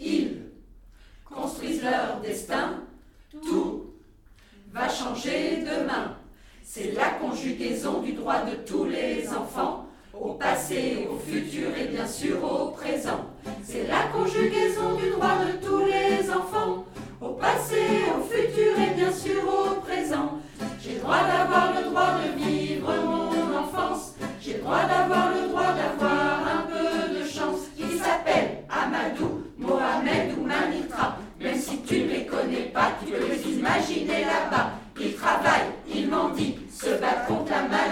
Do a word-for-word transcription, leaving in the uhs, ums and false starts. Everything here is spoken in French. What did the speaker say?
Ils construisent leur destin, tout va changer demain. C'est la conjugaison du droit de tous les enfants, au passé, au futur et bien sûr au présent. C'est la conjugaison du droit de tous les enfants, au passé, au futur et bien sûr au présent. J'ai le droit d'avoir le droit de vivre mon enfance, j'ai le droit d'avoir le droit d'avoir un peu de chance. Qui s'appelle Amadou, Mohamed ou Manitra, même si tu ne les connais pas, tu peux les imaginer là-bas. Ils travaillent, ils mendient, se battent contre la maladie.